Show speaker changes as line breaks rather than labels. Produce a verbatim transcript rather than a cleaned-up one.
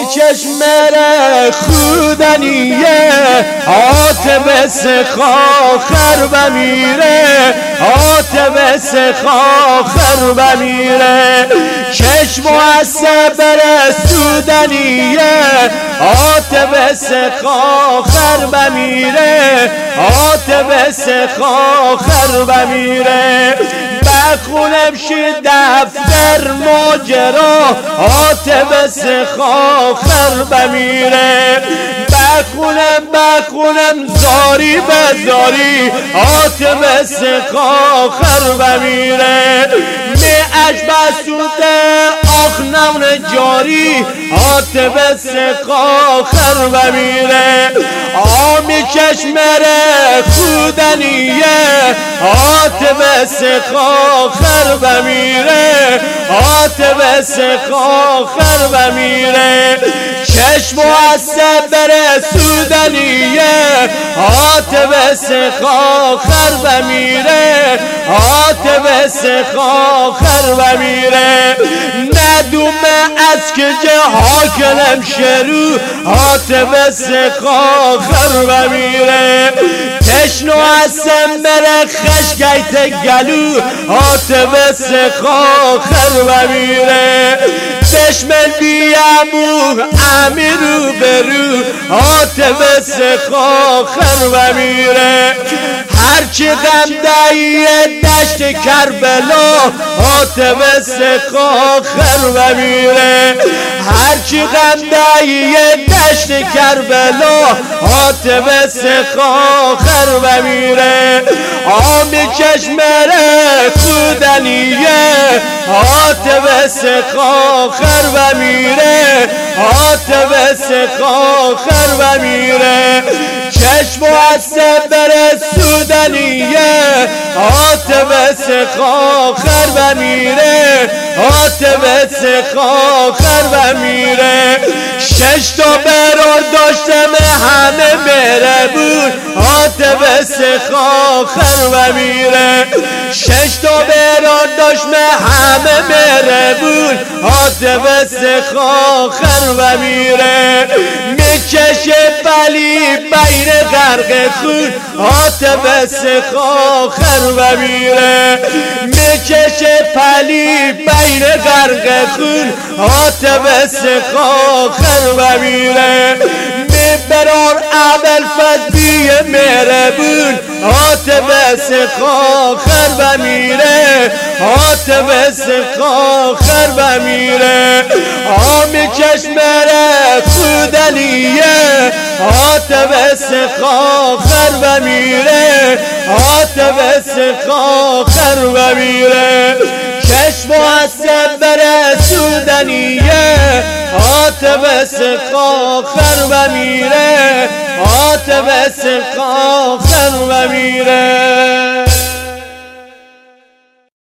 چشمر خودنیه آتب سخاخر بمیره آتب سخاخر بمیره چشم و صبر سودنیه آتب سخاخر بمیره آتب سخاخر بمیره بخونم شی دفتر ماجرا آتب سخاخر بمیره بخونم بخونم زاری به زاری آتب سخاخر بمیره می اش بسوده آخ نون جاری آتب سخاخر بمیره آمی چشمر خودنیه آتب سخاخر بمیره آتب سخاخر بمیره چشم و صبر سودنیه آتب سخاخر بمیره آتب سخاخر بمیره ندوم از که جها کنم شروع آتب سخاخر بمیره تشنو هستم بره خشگیت گلو آتب سخاخر بمیره چشم بیامو امیرو برو آتب سخاخر بمیره هرچی غم دایه دشت کربلا آتب سخاخر بمیره هرچی غم دایه دشت کربلا آتب سخاخر بمیره آمی چشمر خودنیه آتب سخاخر بمیره آتب سخاخر بمیره چشم و صبر سودنیه آتب سخاخر بمیره آتب سخاخر بمیره شش تا برار داشتم همه بره بود آتب سخاخر بمیره شش تا برار داشتم همه بره بود آتب سخاخر بمیره میکشه بلی بین غرق خون آتب سخاخر بمیره میکشه پلی بین غرق خون آتب سخاخر بمیره میبرار اول فضبی میره بود آتب سخاخر بمیره آتب سخاخر بمیره آمی چشمر خودنیه آتب سخاخر بمیره آتب سخاخر بمیره چشم و صبر سودنیه آتب سخاخر بمیره آتب سخاخر بمیره